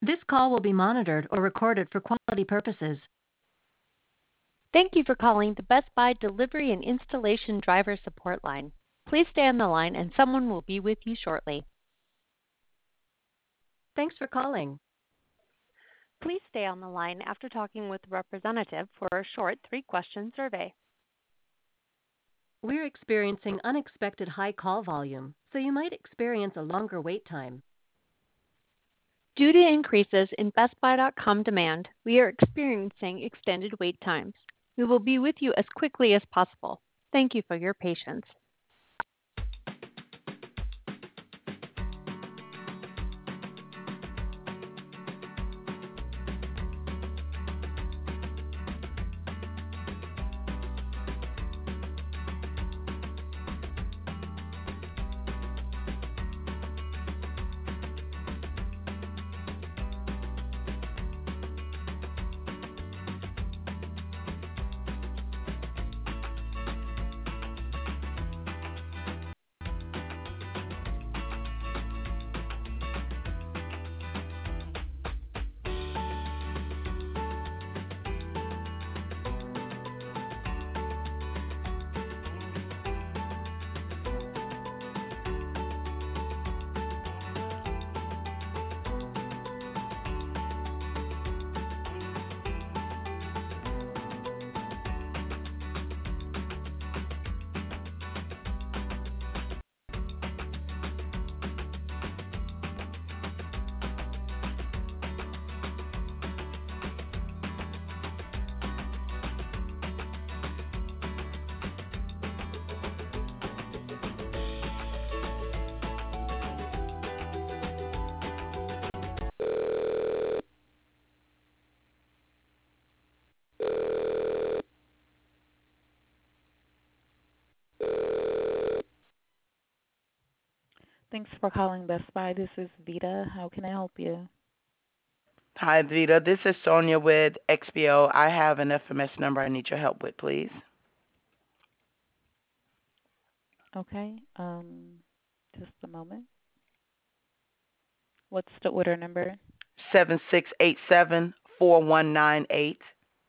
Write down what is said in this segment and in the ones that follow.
This call will be monitored or recorded for quality purposes. Thank you for calling the Best Buy Delivery and Installation Driver Support Line. Please stay on the line and someone will be with you shortly. Thanks for calling. Please stay on the line after talking with a representative for a short 3-question survey. We're experiencing unexpected high call volume, so you might experience a longer wait time. Due to increases in BestBuy.com demand, we are experiencing extended wait times. We will be with you as quickly as possible. Thank you for your patience. Thanks for calling Best Buy. This is Vita. How can I help you? Hi, Vita. This is Sonia with XPO. I have an FMS number I need your help with, please. Okay. Just a moment. What's the order number? 76874198.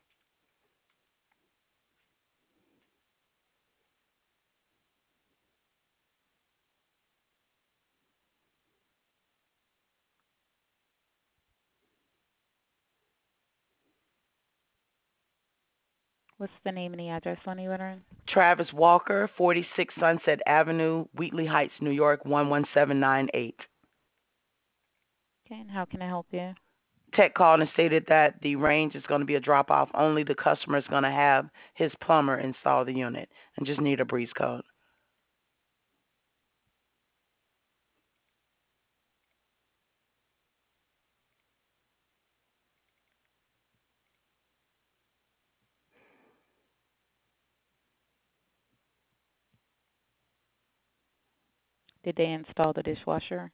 What's the name and the address on the order? Travis Walker, 46 Sunset Avenue, Wheatley Heights, New York, 11798. Okay, and how can I help you? Tech called and stated that the range is going to be a drop-off. Only the customer is going to have his plumber install the unit and just need a breeze code. Did they install the dishwasher?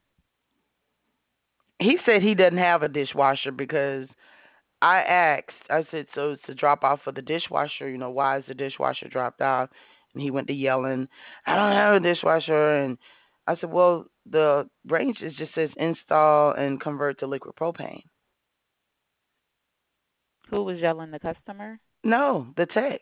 He said he doesn't have a dishwasher because I asked, I said, so it's a drop off for the dishwasher, why is the dishwasher dropped off? And he went to yelling, I don't have a dishwasher. And I said, well, the range just says install and convert to liquid propane. Who was yelling? The customer? No, the tech.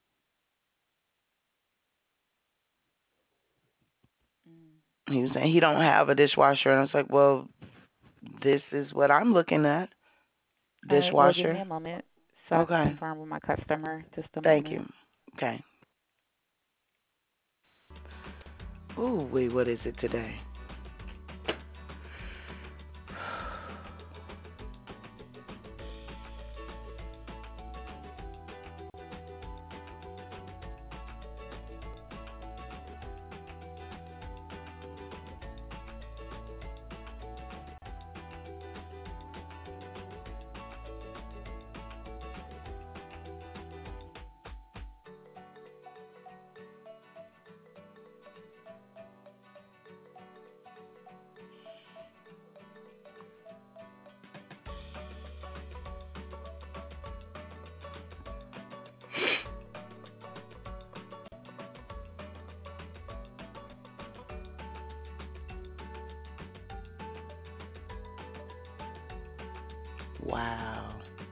Mm. He was saying he don't have a dishwasher. And I was like, well, this is what I'm looking at. All right, well, give me Dishwasher. a moment so I can Okay. confirm with my customer. Just a Thank you. moment. Okay. Ooh, wait, what is it today? Wow.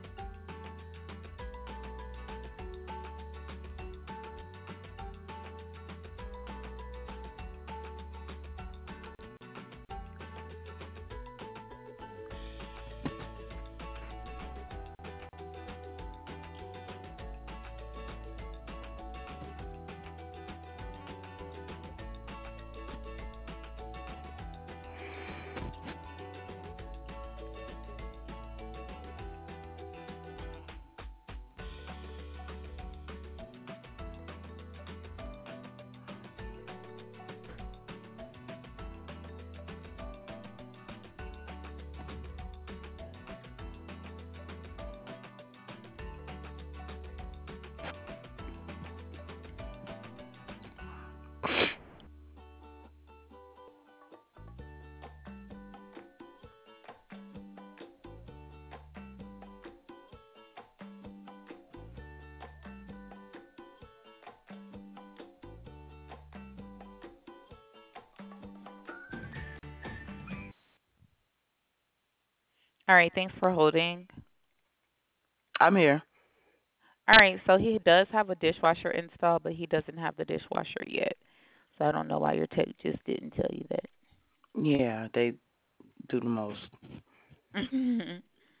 All right, thanks for holding. I'm here. All right, so he does have a dishwasher installed, but he doesn't have the dishwasher yet. So I don't know why your tech just didn't tell you Yeah, they do the most. that.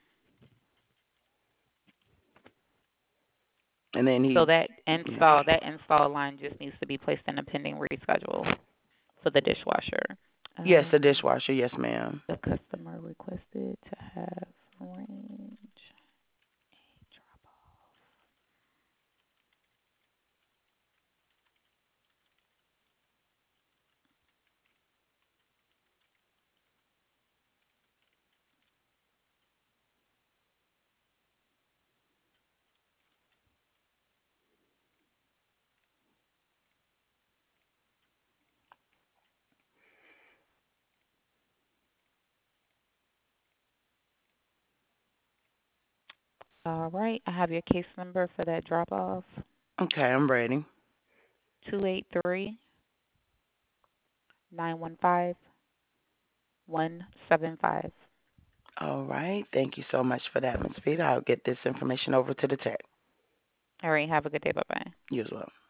And then So he, that yeah. install line just needs to be placed in a pending reschedule for the dishwasher. Yes, the Um, dishwasher. Yes, ma'am. the customer requested to have arrange a drop off. All right, I have your case number for that drop off. Okay, I'm ready. 283-915-175. All right. Thank you so much for that, Ms. Vita. I'll get this information over to the tech. All right, have a good day. Bye bye. You as well.